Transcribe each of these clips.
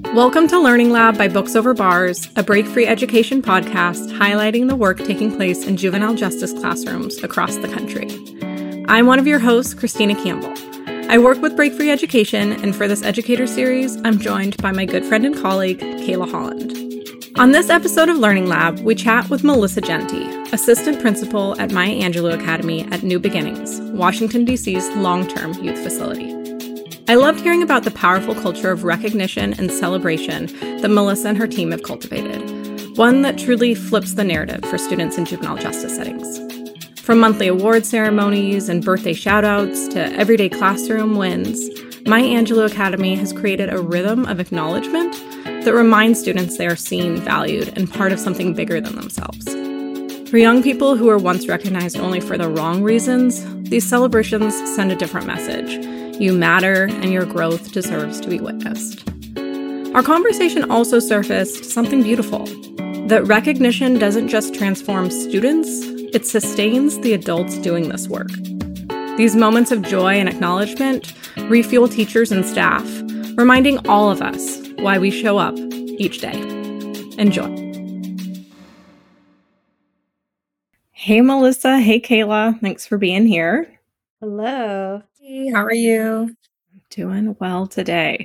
Welcome to Learning Lab by Books Over Bars, a break-free education podcast highlighting the work taking place in juvenile justice classrooms across the country. I'm one of your hosts, Christina Campbell. I work with Break Free Education, and for this educator series, I'm joined by my good friend and colleague, Kayla Holland. On this episode of Learning Lab, we chat with Melissa Genti, assistant principal at Maya Angelou Academy at New Beginnings, Washington, D.C.'s long-term youth facility. I loved hearing about the powerful culture of recognition and celebration that Melissa and her team have cultivated, one that truly flips the narrative for students in juvenile justice settings. From monthly award ceremonies and birthday shout-outs to everyday classroom wins, Maya Angelou Academy has created a rhythm of acknowledgement that reminds students they are seen, valued, and part of something bigger than themselves. For young people who were once recognized only for the wrong reasons, these celebrations send a different message. You matter, and your growth deserves to be witnessed. Our conversation also surfaced something beautiful, that recognition doesn't just transform students, it sustains the adults doing this work. These moments of joy and acknowledgement refuel teachers and staff, reminding all of us why we show up each day. Enjoy. Hey, Melissa. Hey, Kayla. Thanks for being here. Hello. Hey, how are you? Doing well today.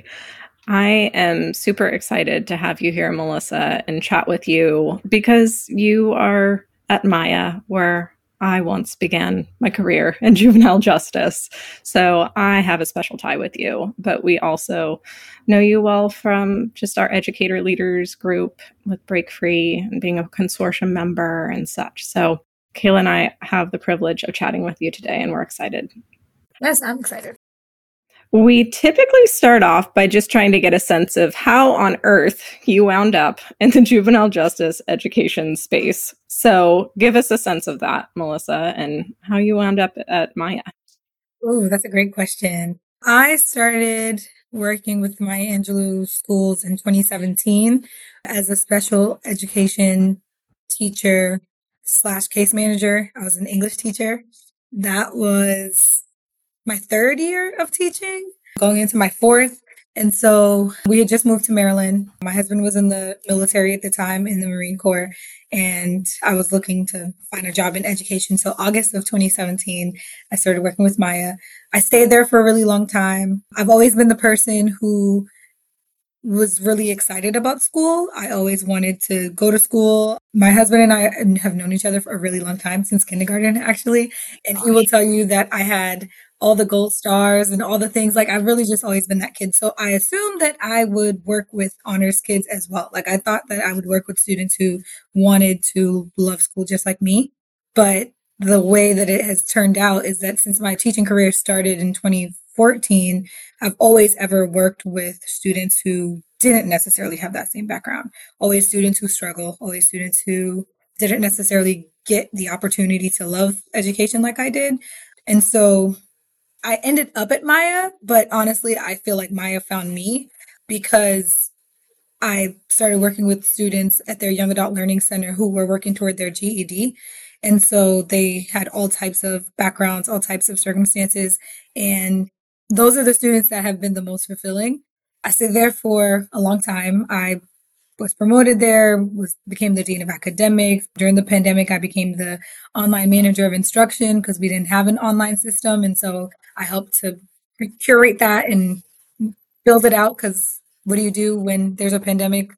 I am super excited to have you here, Melissa, and chat with you because you are at Maya, where I once began my career in juvenile justice. So I have a special tie with you, but we also know you well from just our educator leaders group with Break Free and being a consortium member and such. So Kayla and I have the privilege of chatting with you today, and we're excited. Yes, I'm excited. We typically start off by just trying to get a sense of how on earth you wound up in the juvenile justice education space. So give us a sense of that, Melissa, and how you wound up at Maya. Oh, that's a great question. I started working with Maya Angelou schools in 2017 as a special education teacher / case manager. I was an English teacher. That was my third year of teaching, going into my fourth. And so we had just moved to Maryland. My husband was in the military at the time in the Marine Corps, and I was looking to find a job in education. So August of 2017, I started working with Maya. I stayed there for a really long time. I've always been the person who was really excited about school. I always wanted to go to school. My husband and I have known each other for a really long time, since kindergarten, actually. And he will tell you that I had all the gold stars and all the things. Like, I've really just always been that kid. So I assumed that I would work with honors kids as well. Like, I thought that I would work with students who wanted to love school just like me. But the way that it has turned out is that since my teaching career started in 2014, I've always ever worked with students who didn't necessarily have that same background. Always students who struggle, always students who didn't necessarily get the opportunity to love education like I did. And so I ended up at Maya, but honestly, I feel like Maya found me because I started working with students at their Young Adult Learning Center who were working toward their GED. And so they had all types of backgrounds, all types of circumstances. And those are the students that have been the most fulfilling. I stayed there for a long time. I was promoted there, became the dean of academics. During the pandemic, I became the online manager of instruction because we didn't have an online system. And so I helped to curate that and build it out, because what do you do when there's a pandemic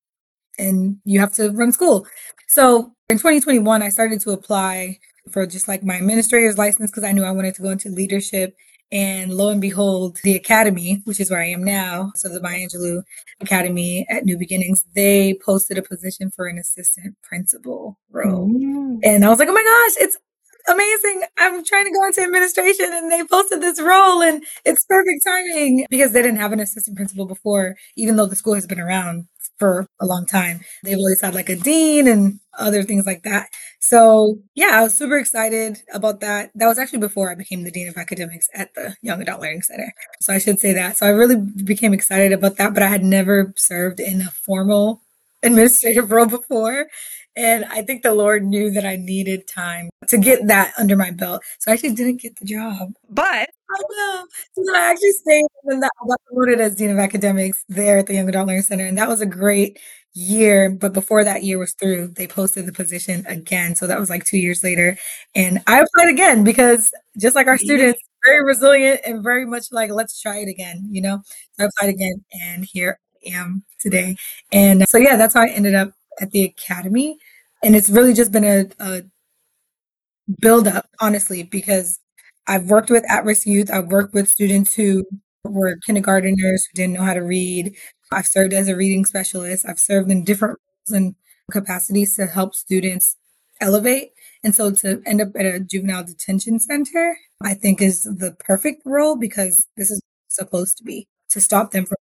and you have to run school? So in 2021, I started to apply for just like my administrator's license because I knew I wanted to go into leadership. And lo and behold, the academy, which is where I am now, so the Maya Angelou Academy at New Beginnings, they posted a position for an assistant principal role. And I was like, oh my gosh, it's amazing. I'm trying to go into administration and they posted this role, and it's perfect timing because they didn't have an assistant principal before, even though the school has been around for a long time. They've always had like a dean and other things like that. So yeah, I was super excited about that. That was actually before I became the dean of academics at the Young Adult Learning Center. So I should say that. So I really became excited about that, but I had never served in a formal administrative role before. And I think the Lord knew that I needed time to get that under my belt. So I actually didn't get the job. But I know. So then I actually stayed and then I got promoted as Dean of Academics there at the Young Adult Learning Center. And that was a great year. But before that year was through, they posted the position again. So that was like 2 years later. And I applied again because just like our students, very resilient and very much like, let's try it again, you know? So I applied again and here I am today. And so, yeah, that's how I ended up at the academy. And it's really just been a build up, honestly, because I've worked with at risk youth. I've worked with students who were kindergarteners who didn't know how to read. I've served as a reading specialist. I've served in different roles and capacities to help students elevate. And so to end up at a juvenile detention center, I think is the perfect role because this is supposed to be to stop them from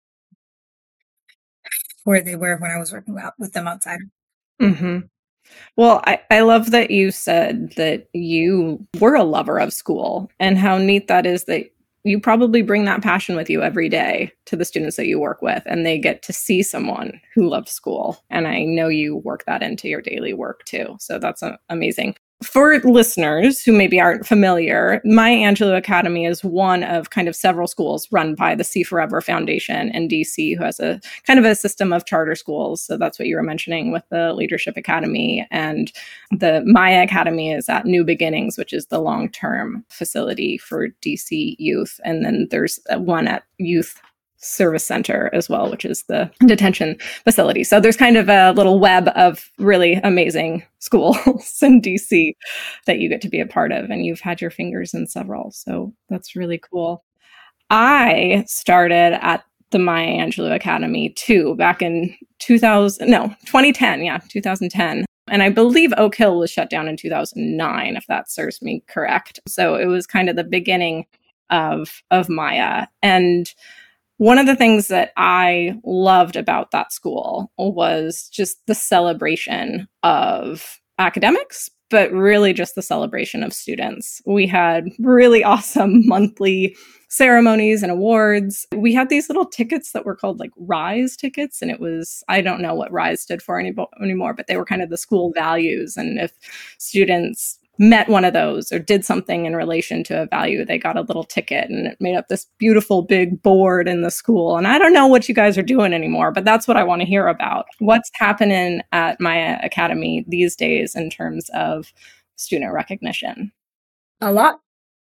where they were when I was working out with them outside. Mm-hmm. Well, I love that you said that you were a lover of school and how neat that is that you probably bring that passion with you every day to the students that you work with and they get to see someone who loves school. And I know you work that into your daily work too. So that's amazing. For listeners who maybe aren't familiar, Maya Angelou Academy is one of kind of several schools run by the See Forever Foundation in DC, who has a kind of a system of charter schools. So that's what you were mentioning with the Leadership Academy. And the Maya Academy is at New Beginnings, which is the long-term facility for DC youth. And then there's one at Youth Service Center as well, which is the detention facility. So there's kind of a little web of really amazing schools in DC that you get to be a part of, and you've had your fingers in several. So that's really cool. I started at the Maya Angelou Academy too, back in 2010. Yeah, 2010. And I believe Oak Hill was shut down in 2009, if that serves me correct. So it was kind of the beginning of Maya. And one of the things that I loved about that school was just the celebration of academics, but really just the celebration of students. We had really awesome monthly ceremonies and awards. We had these little tickets that were called like RISE tickets. And it was, I don't know what RISE stood for anymore, but they were kind of the school values. And if students met one of those or did something in relation to a value, they got a little ticket and it made up this beautiful big board in the school. And I don't know what you guys are doing anymore, but that's what I want to hear about. What's happening at Maya Academy these days in terms of student recognition? A lot.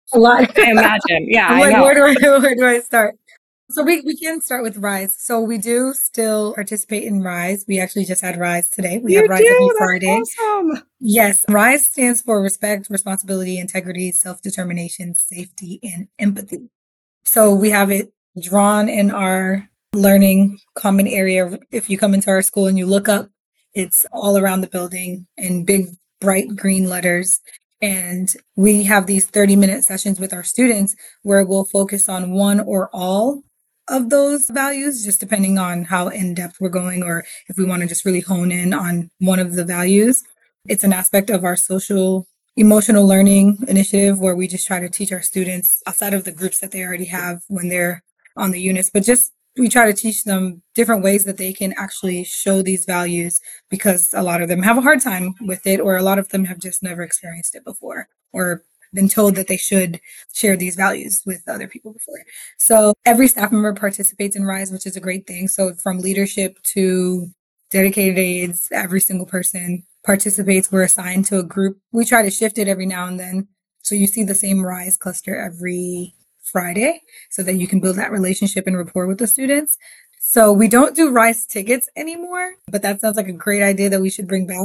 I imagine. Yeah, I'm like, I know. where do I start? So we can start with RISE. So we do still participate in RISE. We actually just had RISE today. We have RISE every Friday. That's awesome. Yes. RISE stands for respect, responsibility, integrity, self-determination, safety, and empathy. So we have it drawn in our learning common area. If you come into our school and you look up, it's all around the building in big, bright green letters. And we have these 30-minute sessions with our students where we'll focus on one or all of those values, just depending on how in depth we're going, or if we want to just really hone in on one of the values. It's an aspect of our social emotional learning initiative where we just try to teach our students outside of the groups that they already have when they're on the units, but just we try to teach them different ways that they can actually show these values because a lot of them have a hard time with it, or a lot of them have just never experienced it before or been told that they should share these values with other people before. So every staff member participates in RISE, which is a great thing. So from leadership to dedicated aides, every single person participates. We're assigned to a group. We try to shift it every now and then. So you see the same RISE cluster every Friday so that you can build that relationship and rapport with the students. So we don't do RISE tickets anymore, but that sounds like a great idea that we should bring back.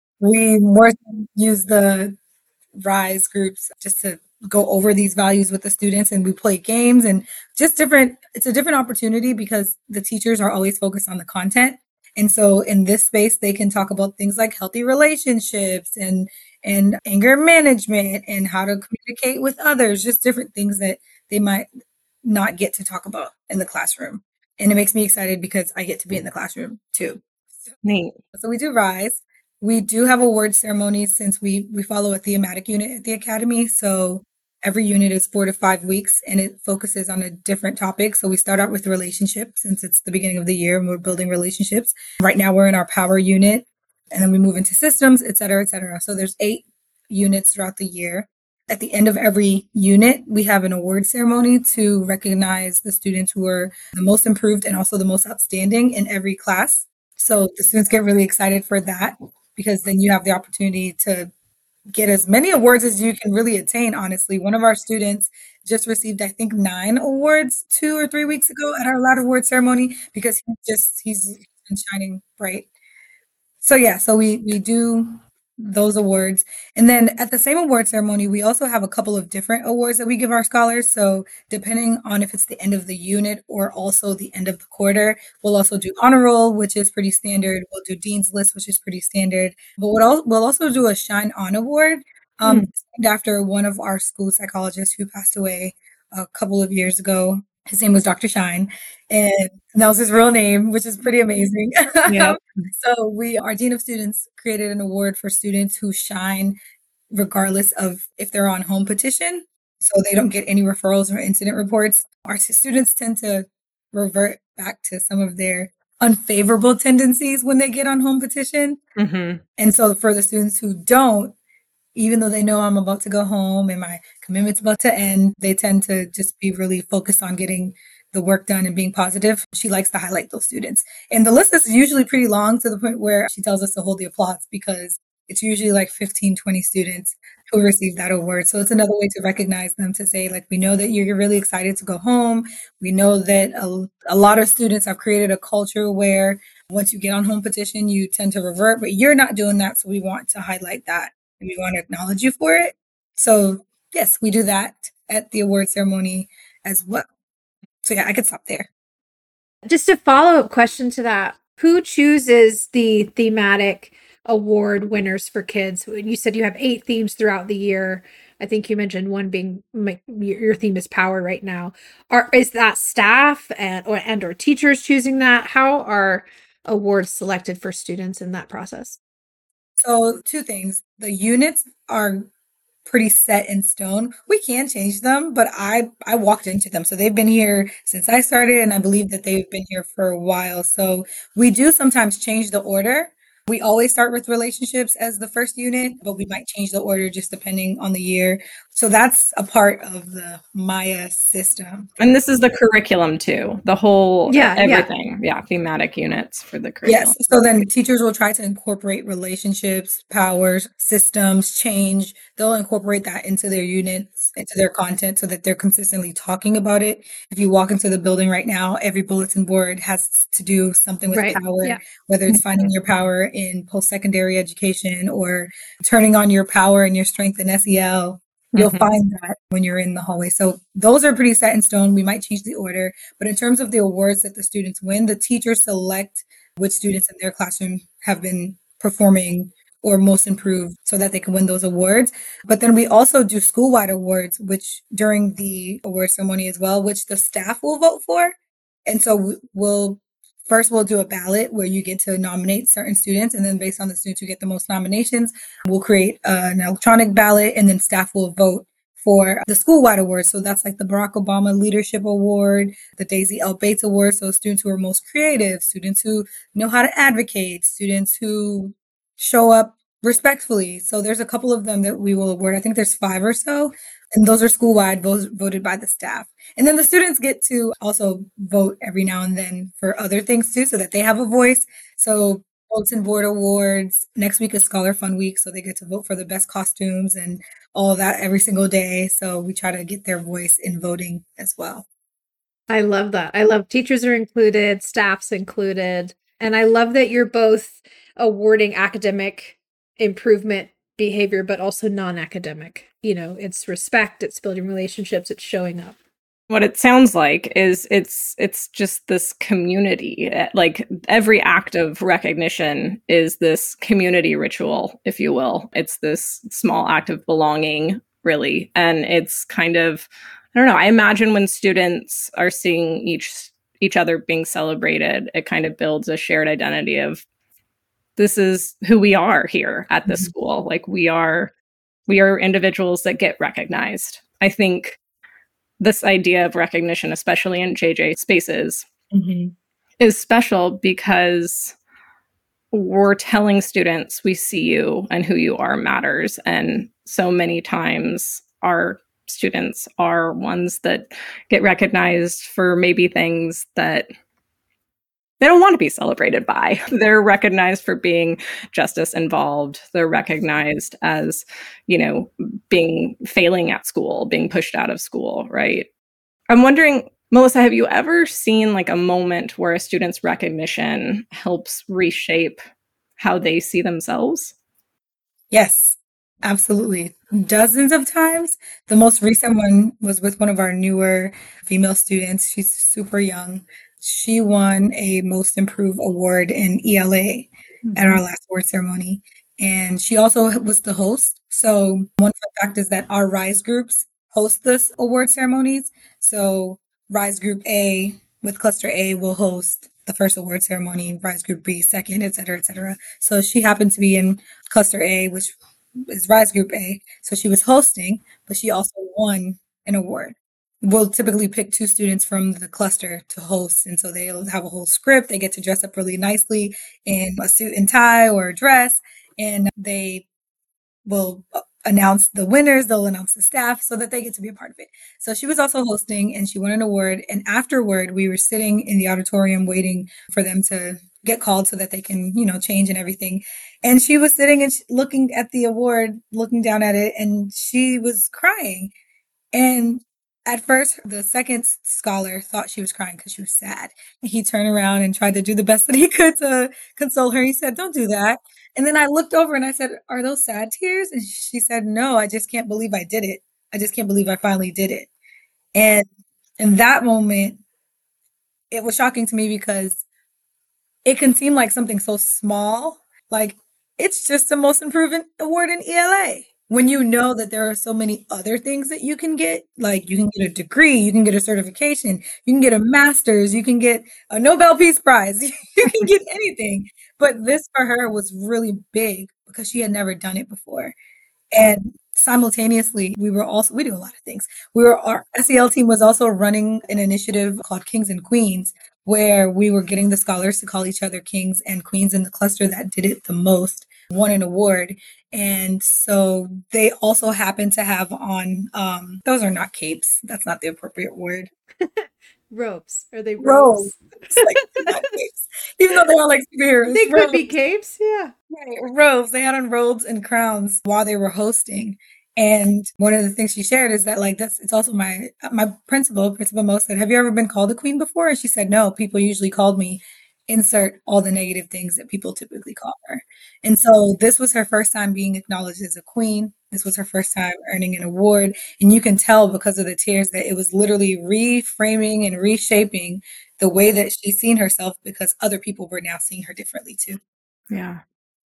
We more use the RISE groups just to go over these values with the students, and we play games and just it's a different opportunity because the teachers are always focused on the content. And so in this space, they can talk about things like healthy relationships and anger management and how to communicate with others, just different things that they might not get to talk about in the classroom. And it makes me excited because I get to be in the classroom too. Neat. So we do RISE. We do have award ceremonies since we follow a thematic unit at the academy. So every unit is 4 to 5 weeks and it focuses on a different topic. So we start out with relationships since it's the beginning of the year and we're building relationships. Right now we're in our power unit. And then we move into systems, et cetera, et cetera. So there's 8 units throughout the year. At the end of every unit, we have an award ceremony to recognize the students who are the most improved and also the most outstanding in every class. So the students get really excited for that because then you have the opportunity to get as many awards as you can really attain, honestly. One of our students just received, I think, 9 awards 2 or 3 weeks ago at our loud award ceremony because he's been shining bright. So yeah, so we do those awards. And then at the same award ceremony, we also have a couple of different awards that we give our scholars. So depending on if it's the end of the unit or also the end of the quarter, we'll also do honor roll, which is pretty standard. We'll do dean's list, which is pretty standard. But we'll also do a shine on award. It's named after one of our school psychologists who passed away a couple of years ago. His name was Dr. Shine, and that was his real name, which is pretty amazing. Yep. So our Dean of Students created an award for students who shine regardless of if they're on home petition. So they don't get any referrals or incident reports. Our students tend to revert back to some of their unfavorable tendencies when they get on home petition. Mm-hmm. And so for the students who don't, even though they know I'm about to go home and my commitment's about to end, they tend to just be really focused on getting the work done and being positive. She likes to highlight those students. And the list is usually pretty long to the point where she tells us to hold the applause because it's usually like 15, 20 students who receive that award. So it's another way to recognize them, to say, like, we know that you're really excited to go home. We know that a lot of students have created a culture where once you get on home petition, you tend to revert, but you're not doing that. So we want to highlight that. And we want to acknowledge you for it. So yes, we do that at the award ceremony as well. So yeah, I could stop there. Just a follow-up question to that. Who chooses the thematic award winners for kids? You said you have 8 themes throughout the year. I think you mentioned one being your theme is power right now. Is that staff and or teachers choosing that? How are awards selected for students in that process? So 2 things. The units are pretty set in stone. We can change them, but I walked into them. So they've been here since I started, and I believe that they've been here for a while. So we do sometimes change the order. We always start with relationships as the first unit, but we might change the order just depending on the year. So that's a part of the Maya system. And this is the curriculum too, the whole everything. Yeah, thematic units for the curriculum. Yes. So then teachers will try to incorporate relationships, powers, systems, change. They'll incorporate that into their units, into their content so that they're consistently talking about it. If you walk into the building right now, every bulletin board has to do something with power, whether it's finding your power in post-secondary education or turning on your power and your strength in SEL. You'll find that when you're in the hallway. So those are pretty set in stone. We might change the order, but in terms of the awards that the students win, the teachers select which students in their classroom have been performing or most improved so that they can win those awards. But then we also do school-wide awards, which during the award ceremony as well, which the staff will vote for. And so we'll do a ballot where you get to nominate certain students. And then based on the students who get the most nominations, we'll create an electronic ballot, and then staff will vote for the school-wide awards. So that's like the Barack Obama Leadership Award, the Daisy L. Bates Award. So students who are most creative, students who know how to advocate, students who show up respectfully. So there's a couple of them that we will award. I think there's 5 or so. And those are school-wide, voted by the staff. And then the students get to also vote every now and then for other things too, so that they have a voice. So bulletin board awards. Next week is Scholar Fun Week, so they get to vote for the best costumes and all of that every single day. So we try to get their voice in voting as well. I love that. I love teachers are included, staff's included. And I love that you're both awarding academic improvement behavior, but also non-academic. It's respect, it's building relationships, it's showing up. What it sounds like is it's just this community. Like every act of recognition is this community ritual, if you will. It's this small act of belonging, really. And it's kind of, I don't know, I imagine when students are seeing each other being celebrated, it kind of builds a shared identity of this is who we are here at this school. Like we are individuals that get recognized. I think this idea of recognition, especially in JJ spaces, is special because we're telling students we see you and who you are matters. And so many times our students are ones that get recognized for maybe things that they don't want to be celebrated by. They're recognized for being justice involved. They're recognized as, being failing at school, being pushed out of school, right? I'm wondering, Melissa, have you ever seen like a moment where a student's recognition helps reshape how they see themselves? Yes, absolutely. Dozens of times. The most recent one was with one of our newer female students. She's super young. She won a Most Improved award in ELA at our last award ceremony. And she also was the host. So one fun fact is that our RISE groups host this award ceremonies. So RISE Group A with Cluster A will host the first award ceremony, RISE Group B second, et cetera, et cetera. So she happened to be in Cluster A, which is RISE Group A. So she was hosting, but she also won an award. We'll typically pick 2 students from the cluster to host. And so they'll have a whole script. They get to dress up really nicely in a suit and tie or a dress. And they will announce the winners. They'll announce the staff so that they get to be a part of it. So she was also hosting and she won an award. And afterward, we were sitting in the auditorium waiting for them to get called so that they can, change and everything. And she was sitting and looking at the award, looking down at it, and she was crying. And at first, the second scholar thought she was crying because she was sad. And he turned around and tried to do the best that he could to console her. He said, "Don't do that." And then I looked over and I said, "Are those sad tears?" And she said, "No, I just can't believe I did it. I just can't believe I finally did it." And in that moment, it was shocking to me because it can seem like something so small, like it's just the Most Improved award in ELA. When you know that there are so many other things that you can get, like you can get a degree, you can get a certification, you can get a master's, you can get a Nobel Peace Prize, you can get anything. But this for her was really big because she had never done it before. And simultaneously, we do a lot of things. Our SEL team was also running an initiative called Kings and Queens, where we were getting the scholars to call each other kings and queens in the cluster that did it the most, won an award. And so they also happen to have on, those are not capes. That's not the appropriate word. Robes. Are they Robes. Like, not capes. Even though they're all like superheroes. They could be capes, yeah. Right, robes. They had on robes and crowns while they were hosting. And one of the things she shared is that it's also my Principal Mo said, "Have you ever been called a queen before?" And she said, "No, people usually called me," insert all the negative things that people typically call her. And so this was her first time being acknowledged as a queen. This was her first time earning an award. And you can tell because of the tears that it was literally reframing and reshaping the way that she's seen herself because other people were now seeing her differently too. Yeah.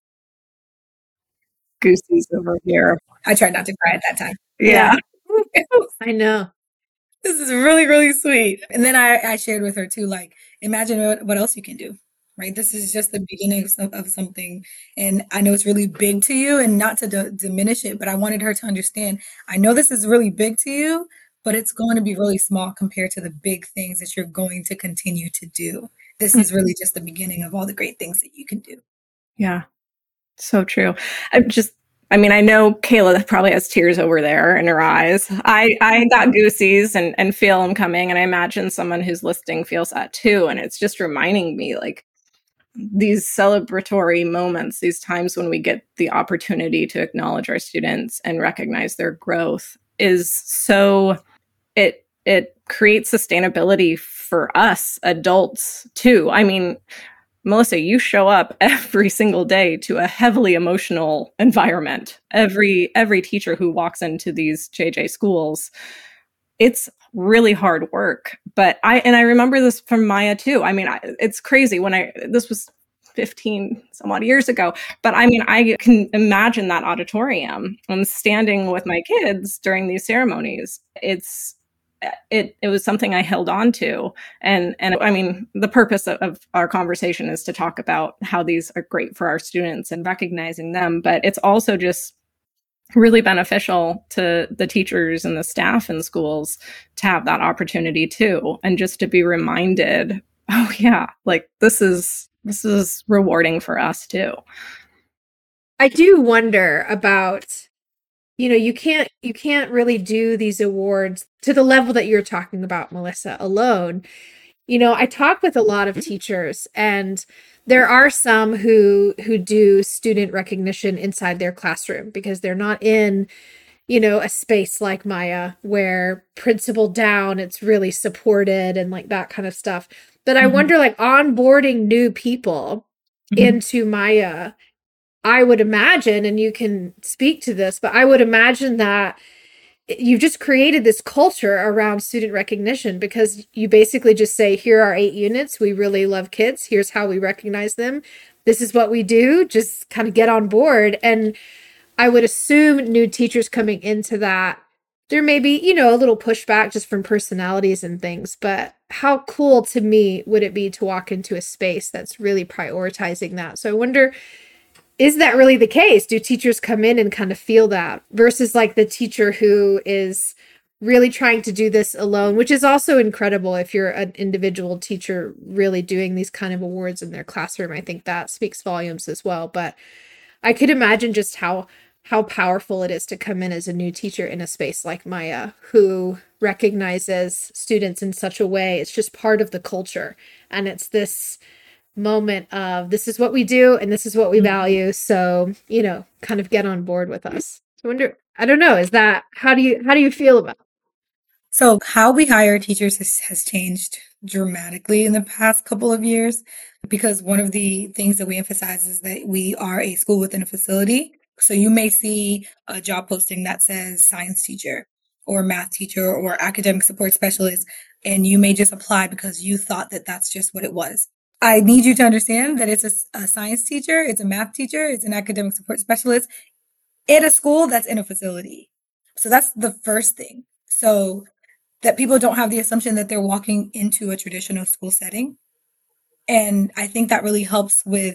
Goosey's over here. I tried not to cry at that time. Yeah. I know. This is really, really sweet. And then I shared with her too, like, imagine what else you can do, right? This is just the beginning of something. And I know it's really big to you and not to diminish it, but I wanted her to understand, I know this is really big to you, but it's going to be really small compared to the big things that you're going to continue to do. This is really just the beginning of all the great things that you can do. Yeah. So true. I know Kayla probably has tears over there in her eyes. I got goosies and feel them coming. And I imagine someone who's listening feels that too. And it's just reminding me like these celebratory moments, these times when we get the opportunity to acknowledge our students and recognize their growth is so, it creates sustainability for us adults too. I mean, Melissa, you show up every single day to a heavily emotional environment. Every teacher who walks into these JJ schools, it's really hard work. But I remember this from Maya too. I mean, it's crazy this was 15 some odd years ago, but I mean, I can imagine that auditorium and standing with my kids during these ceremonies. It was something I held on to. And I mean, the purpose of our conversation is to talk about how these are great for our students and recognizing them, but it's also just really beneficial to the teachers and the staff in schools to have that opportunity too. And just to be reminded, oh yeah, like this is this is rewarding for us too. I do wonder about, you can't really do these awards to the level that you're talking about, Melissa, alone. I talk with a lot of teachers, and there are some who do student recognition inside their classroom because they're not in, a space like Maya where principal down, it's really supported and like that kind of stuff. But I wonder, like, onboarding new people into Maya, I would imagine, and you can speak to this, but I would imagine that you've just created this culture around student recognition because you basically just say, here are 8 units. We really love kids. Here's how we recognize them. This is what we do. Just kind of get on board. And I would assume new teachers coming into that, there may be, a little pushback just from personalities and things, but how cool to me would it be to walk into a space that's really prioritizing that? So I wonder, is that really the case? Do teachers come in and kind of feel that versus like the teacher who is really trying to do this alone, which is also incredible if you're an individual teacher really doing these kind of awards in their classroom. I think that speaks volumes as well. But I could imagine just how powerful it is to come in as a new teacher in a space like Maya who recognizes students in such a way. It's just part of the culture. And it's this moment of this is what we do and this is what we value. So, kind of get on board with us. So I wonder, I don't know, is that, how do you feel about it? So how we hire teachers has changed dramatically in the past couple of years because one of the things that we emphasize is that we are a school within a facility. So you may see a job posting that says science teacher or math teacher or academic support specialist, and you may just apply because you thought that that's just what it was. I need you to understand that it's a science teacher, it's a math teacher, it's an academic support specialist at a school that's in a facility. So that's the first thing. So that people don't have the assumption that they're walking into a traditional school setting. And I think that really helps with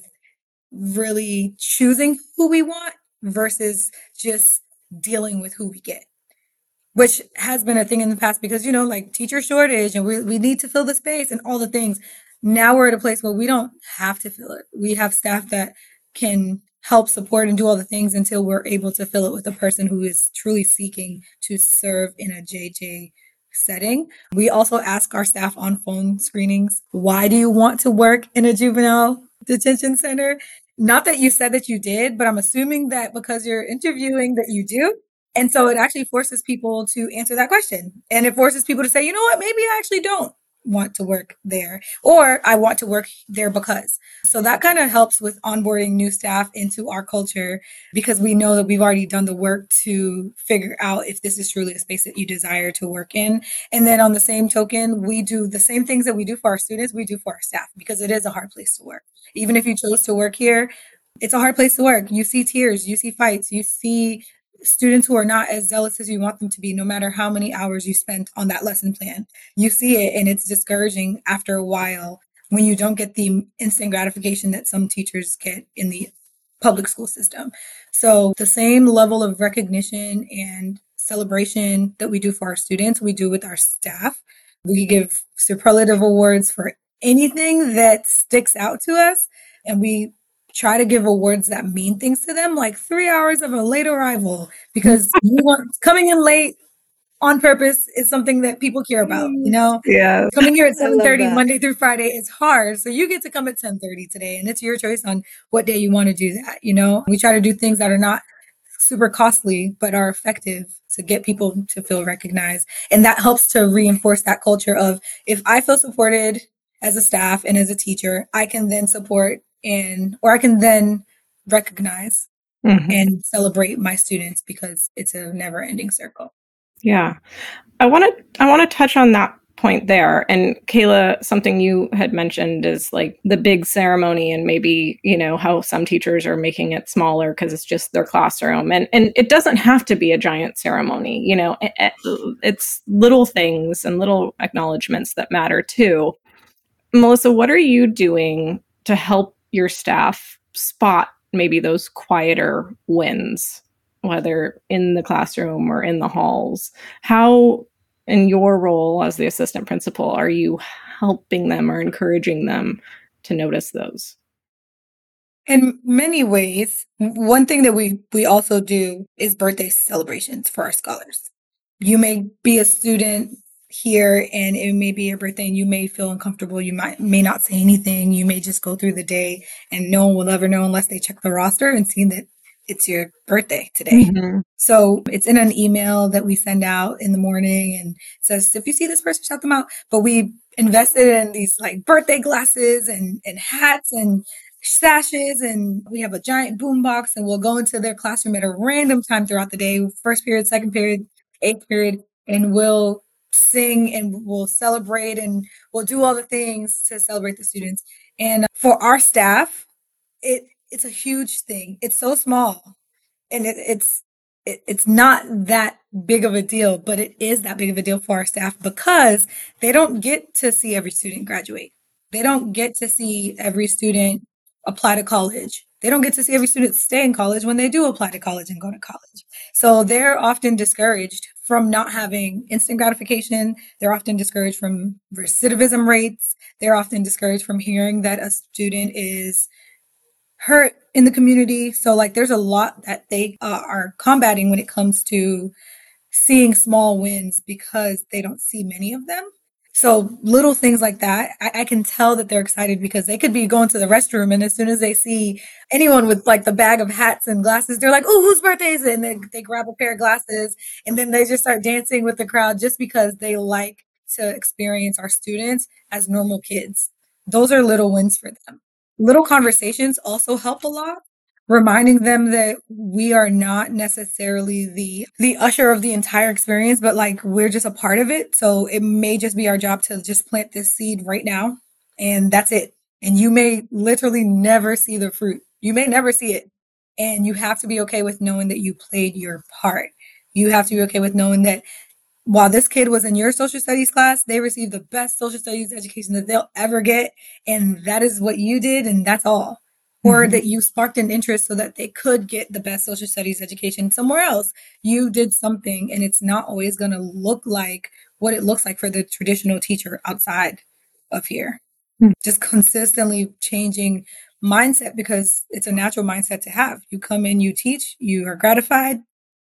really choosing who we want versus just dealing with who we get, which has been a thing in the past because, like teacher shortage and we need to fill the space and all the things. Now we're at a place where we don't have to fill it. We have staff that can help support and do all the things until we're able to fill it with a person who is truly seeking to serve in a JJ setting. We also ask our staff on phone screenings, why do you want to work in a juvenile detention center? Not that you said that you did, but I'm assuming that because you're interviewing that you do. And so it actually forces people to answer that question. And it forces people to say, you know what, maybe I actually don't want to work there, or I want to work there because. So that kind of helps with onboarding new staff into our culture because we know that we've already done the work to figure out if this is truly a space that you desire to work in. And then on the same token, we do the same things that we do for our students, we do for our staff because it is a hard place to work. Even if you chose to work here, it's a hard place to work. You see tears, you see fights, you see students who are not as zealous as you want them to be, no matter how many hours you spent on that lesson plan. You see it and it's discouraging after a while when you don't get the instant gratification that some teachers get in the public school system. So the same level of recognition and celebration that we do for our students, we do with our staff. We give superlative awards for anything that sticks out to us, and we try to give awards that mean things to them, like 3 hours of a late arrival, because coming in late on purpose is something that people care about, Yeah. Coming here at 7:30 that. Monday through Friday is hard. So you get to come at 10:30 today, and it's your choice on what day you want to do that, We try to do things that are not super costly, but are effective to get people to feel recognized. And that helps to reinforce that culture of, if I feel supported as a staff and as a teacher, I can then support or I can then recognize and celebrate my students because it's a never ending circle. Yeah. I want to touch on that point there. And Kayla, something you had mentioned is like the big ceremony and maybe, how some teachers are making it smaller because it's just their classroom. And it doesn't have to be a giant ceremony, it's little things and little acknowledgments that matter too. Melissa, what are you doing to help your staff spot maybe those quieter wins, whether in the classroom or in the halls? How, in your role as the assistant principal, are you helping them or encouraging them to notice those? In many ways, one thing that we also do is birthday celebrations for our scholars. You may be a student here and it may be your birthday and you may feel uncomfortable. You may not say anything. You may just go through the day and no one will ever know unless they check the roster and see that it's your birthday today. Mm-hmm. So it's in an email that we send out in the morning and says, if you see this person, shout them out. But we invested in these like birthday glasses and hats and sashes, and we have a giant boom box, and we'll go into their classroom at a random time throughout the day, first period, second period, eighth period, and we'll sing and we'll celebrate and we'll do all the things to celebrate the students. And for our staff, it's a huge thing. It's so small and it's not that big of a deal, but it is that big of a deal for our staff because they don't get to see every student graduate. They don't get to see every student apply to college. They don't get to see every student stay in college when they do apply to college and go to college. So they're often discouraged from not having instant gratification. They're often discouraged from recidivism rates. They're often discouraged from hearing that a student is hurt in the community. So like there's a lot that they are combating when it comes to seeing small wins because they don't see many of them. So little things like that, I can tell that they're excited because they could be going to the restroom and as soon as they see anyone with like the bag of hats and glasses, they're like, oh, whose birthday is it? And they grab a pair of glasses and then they just start dancing with the crowd just because they like to experience our students as normal kids. Those are little wins for them. Little conversations also help a lot, reminding them that we are not necessarily the usher of the entire experience, but like we're just a part of it. So it may just be our job to just plant this seed right now, and that's it. And you may literally never see the fruit. You may never see it. And you have to be okay with knowing that you played your part. You have to be okay with knowing that while this kid was in your social studies class, they received the best social studies education that they'll ever get. And that is what you did, and that's all. Or that you sparked an interest so that they could get the best social studies education somewhere else. You did something, and it's not always going to look like what it looks like for the traditional teacher outside of here. Just consistently changing mindset because it's a natural mindset to have. You come in, you teach, you are gratified,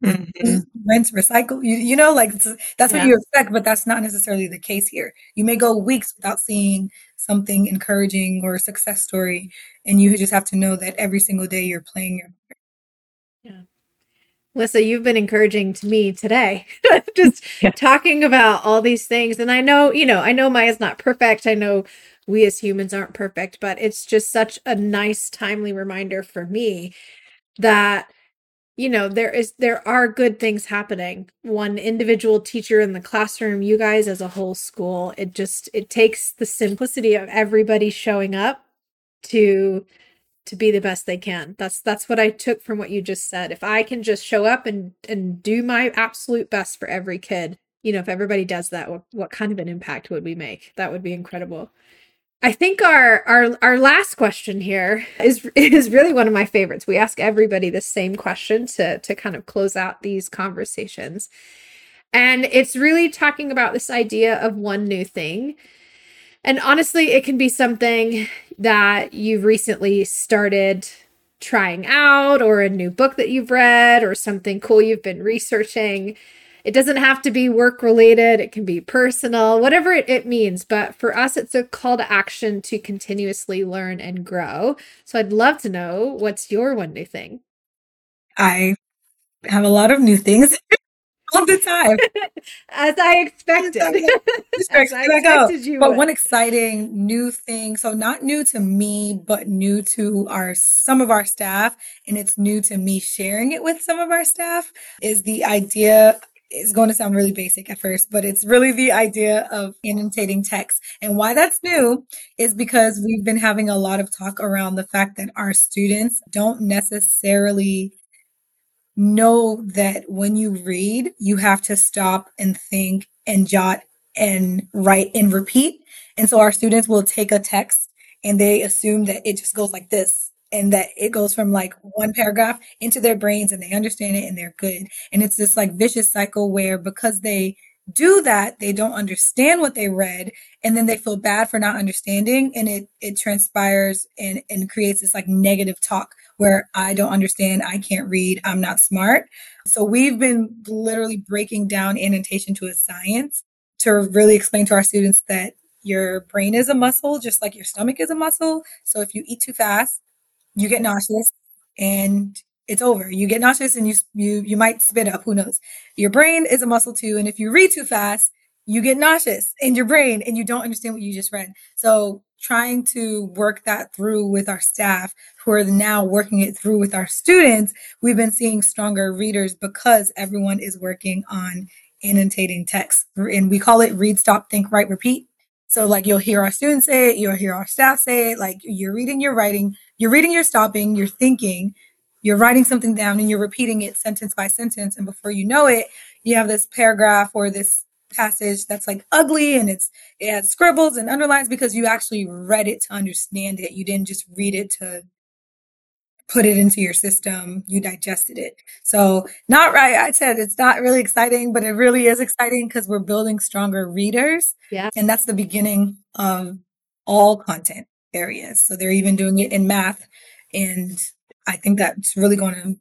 rinse, recycle. You know, like that's what you expect, but that's not necessarily the case here. You may go weeks without seeing something encouraging or a success story, and you just have to know that every single day you're playing your part. Yeah. Lisa, you've been encouraging to me today, just talking about all these things. And I know Maya's not perfect. I know we as humans aren't perfect, but it's just such a nice, timely reminder for me that there are good things happening. One individual teacher in the classroom, you guys as a whole school, it takes the simplicity of everybody showing up to be the best they can. That's what I took from what you just said. If I can just show up and do my absolute best for every kid, if everybody does that, what kind of an impact would we make? That would be incredible. I think our last question here is really one of my favorites. We ask everybody the same question to kind of close out these conversations. And it's really talking about this idea of one new thing. And honestly, it can be something that you've recently started trying out, or a new book that you've read, or something cool you've been researching. It doesn't have to be work related. It can be personal, whatever it means. But for us, it's a call to action to continuously learn and grow. So I'd love to know, what's your one new thing? I have a lot of new things all the time. As I expected. But one exciting new thing, so not new to me, but new to some of our staff, and it's new to me sharing it with some of our staff, is the idea. It's going to sound really basic at first, but it's really the idea of annotating text. And why that's new is because we've been having a lot of talk around the fact that our students don't necessarily know that when you read, you have to stop and think and jot and write and repeat. And so our students will take a text and they assume that it just goes like this, and that it goes from like one paragraph into their brains and they understand it and they're good. And it's this like vicious cycle where, because they do that, they don't understand what they read, and then they feel bad for not understanding, and it transpires and creates this like negative talk where I don't understand, I can't read, I'm not smart. So we've been literally breaking down annotation to a science to really explain to our students that your brain is a muscle, just like your stomach is a muscle. So if you eat too fast, you get nauseous and it's over. You get nauseous and you might spit up, who knows. Your brain is a muscle too, and if you read too fast, you get nauseous in your brain and you don't understand what you just read. So trying to work that through with our staff who are now working it through with our students, we've been seeing stronger readers because everyone is working on annotating text. And we call it read, stop, think, write, repeat. So like you'll hear our students say it, you'll hear our staff say it, like you're reading, you're writing, you're stopping, you're thinking, you're writing something down and you're repeating it sentence by sentence. And before you know it, you have this paragraph or this passage that's like ugly and it has scribbles and underlines because you actually read it to understand it. You didn't just read it to put it into your system, you digested it. So not right. I said it's not really exciting, but it really is exciting because we're building stronger readers. Yeah. And that's the beginning of all content areas. So they're even doing it in math. And I think that's really going to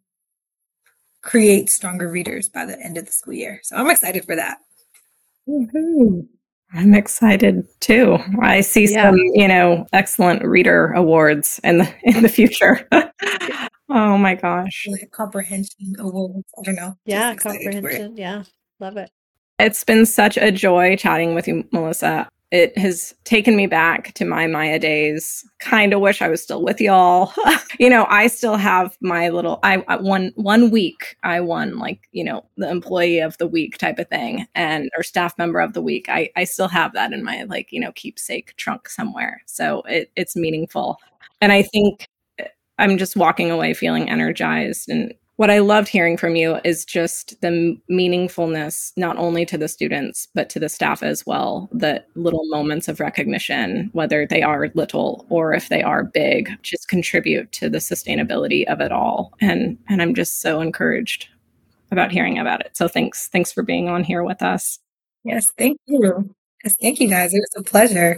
create stronger readers by the end of the school year. So I'm excited for that. Woohoo. I'm excited too. I see some, excellent reader awards in the future. Oh my gosh. Comprehension awards. I don't know. Yeah, comprehension. Yeah. Love it. It's been such a joy chatting with you, Melissa. It has taken me back to my Maya days. Kind of wish I was still with y'all. I still have my little, I won 1 week. I won the employee of the week type of thing or staff member of the week. I still have that in my keepsake trunk somewhere. So it's meaningful. And I think I'm just walking away feeling energized. And what I loved hearing from you is just the meaningfulness, not only to the students, but to the staff as well. The little moments of recognition, whether they are little or if they are big, just contribute to the sustainability of it all. And I'm just so encouraged about hearing about it. So thanks for being on here with us. Yes, thank you. Yes, thank you guys. It was a pleasure.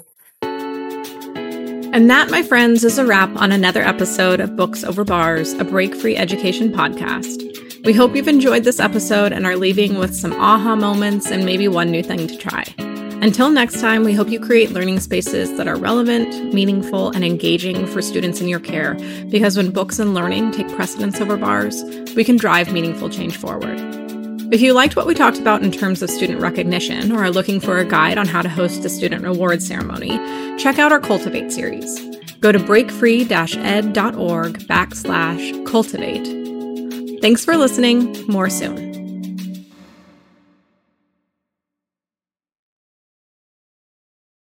And that, my friends, is a wrap on another episode of Books Over Bars, a break-free education podcast. We hope you've enjoyed this episode and are leaving with some aha moments and maybe one new thing to try. Until next time, we hope you create learning spaces that are relevant, meaningful, and engaging for students in your care, because when books and learning take precedence over bars, we can drive meaningful change forward. If you liked what we talked about in terms of student recognition or are looking for a guide on how to host a student reward ceremony, check out our Cultivate series. Go to breakfree-ed.org/cultivate. Thanks for listening. More soon.